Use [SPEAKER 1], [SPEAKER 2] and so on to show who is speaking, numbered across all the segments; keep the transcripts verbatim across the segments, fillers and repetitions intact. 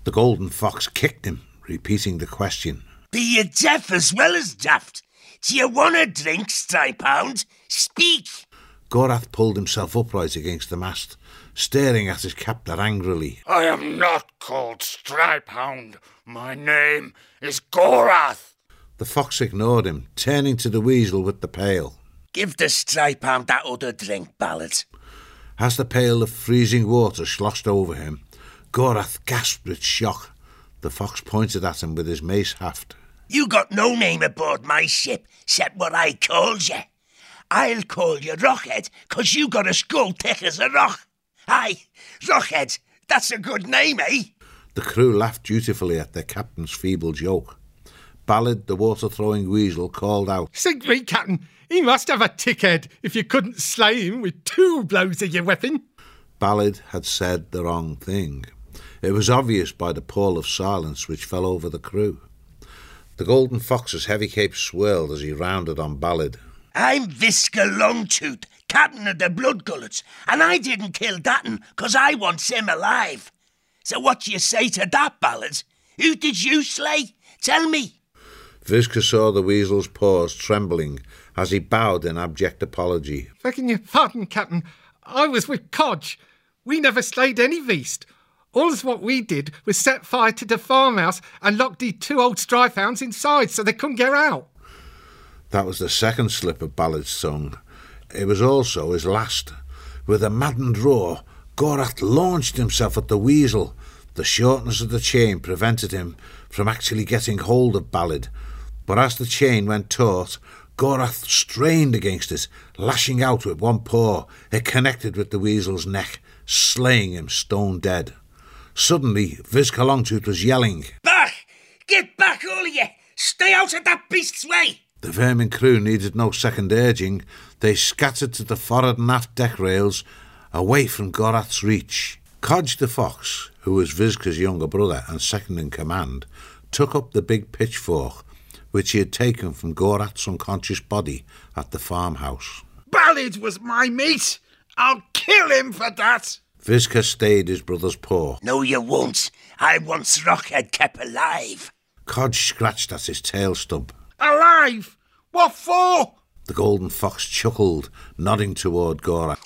[SPEAKER 1] The golden fox kicked him, repeating the question.
[SPEAKER 2] Be you deaf as well as daft? Do you want a drink, Stripehound? Speak!
[SPEAKER 1] Gorath pulled himself upright against the mast, staring at his captor angrily.
[SPEAKER 3] I am not called Stripehound. My name is Gorath.
[SPEAKER 1] The fox ignored him, turning to the weasel with the pail.
[SPEAKER 2] Give the Stripehound that other drink, Ballad.
[SPEAKER 1] As the pail of freezing water sloshed over him, Gorath gasped with shock. The fox pointed at him with his mace haft.
[SPEAKER 2] You got no name aboard my ship, except what I called you. I'll call you Rockhead, 'cause you got a skull thick as a rock. Aye, Rockhead, that's a good name, eh?
[SPEAKER 1] The crew laughed dutifully at their captain's feeble joke. Ballad, the water-throwing weasel, called out,
[SPEAKER 4] Sink me, Captain. He must have a tick head if you couldn't slay him with two blows of your weapon.
[SPEAKER 1] Ballad had said the wrong thing. It was obvious by the pall of silence which fell over the crew. The golden fox's heavy cape swirled as he rounded on Ballad.
[SPEAKER 2] I'm Visca Longtooth, captain of the Blood Gullets, and I didn't kill Datton 'cause I wants him alive. So what do you say to that, Ballad? Who did you slay? Tell me.
[SPEAKER 1] Visca saw the weasel's paws trembling as he bowed in abject apology.
[SPEAKER 4] Begging your pardon, Captain. I was with Codge. We never slayed any beast. All what we did was set fire to the farmhouse and lock the two old Stripehounds inside so they couldn't get out.
[SPEAKER 1] That was the second slip of Ballad's tongue. It was also his last. With a maddened roar, Gorath launched himself at the weasel. The shortness of the chain prevented him from actually getting hold of Ballad, but as the chain went taut, Gorath strained against it, lashing out with one paw. It connected with the weasel's neck, slaying him stone dead. Suddenly, Visca Longtooth was yelling,
[SPEAKER 2] Back! Get back, all of you! Stay out of that beast's way!
[SPEAKER 1] The vermin crew needed no second urging. They scattered to the forward and aft deck rails, away from Gorath's reach. Codge the fox, who was Visca's younger brother and second in command, took up the big pitchfork, which he had taken from Gorath's unconscious body at the farmhouse.
[SPEAKER 3] Ballad was my mate. I'll kill him for that.
[SPEAKER 1] Visca stayed his brother's paw.
[SPEAKER 2] No, you won't. I wants Rockhead kept alive.
[SPEAKER 1] Codge scratched at his tail stump.
[SPEAKER 3] Alive? What for?
[SPEAKER 1] The golden fox chuckled, nodding toward Gorath.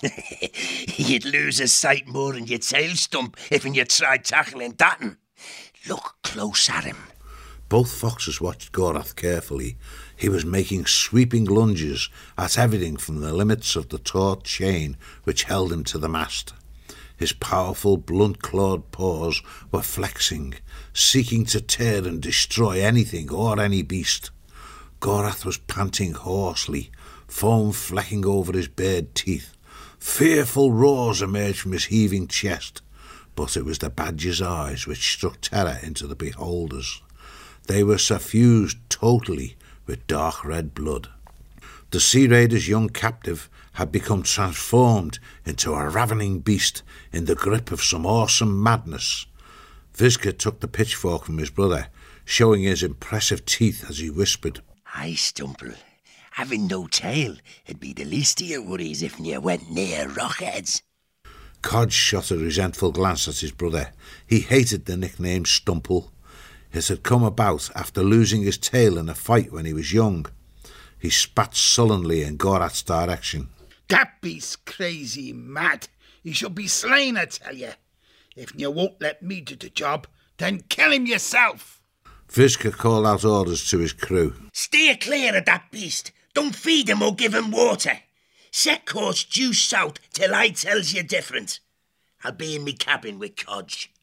[SPEAKER 2] You'd lose a sight more in your tail stump if you tried tackling Datton. Look close at him.
[SPEAKER 1] Both foxes watched Gorath carefully. He was making sweeping lunges at everything from the limits of the taut chain which held him to the mast. His powerful, blunt-clawed paws were flexing, seeking to tear and destroy anything or any beast. Gorath was panting hoarsely, foam flecking over his bared teeth. Fearful roars emerged from his heaving chest, but it was the badger's eyes which struck terror into the beholders. They were suffused totally with dark red blood. The Sea Raider's young captive had become transformed into a ravening beast in the grip of some awesome madness. Visca took the pitchfork from his brother, showing his impressive teeth as he whispered,
[SPEAKER 2] Aye, Stumple. Having no tail, it'd be the least of your worries if you went near Rockheads.
[SPEAKER 1] Codge shot a resentful glance at his brother. He hated the nickname Stumple. It had come about after losing his tail in a fight when he was young. He spat sullenly in Gorath's direction.
[SPEAKER 3] That beast's crazy mad. He should be slain, I tell you. If you won't let me do the job, then kill him yourself.
[SPEAKER 1] Visca called out orders to his crew.
[SPEAKER 2] Steer clear of that beast. Don't feed him or give him water. Set course due south till I tells you different. I'll be in me cabin with Codge.